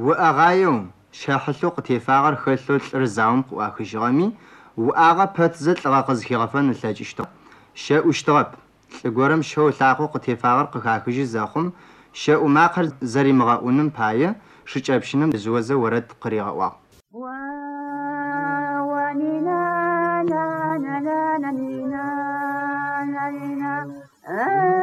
وأغايو شاحلو قتيفاغر خلو الرزاوم قواخجغمي وأغا باتزل غاقز هيغفن اللاجشتو شا أشتغب لقورم شو لاقو قتيفاغر قاخجي زاخم شا أماقر زري مغاونم باية شجابشنم زوزة ورد قريغا وا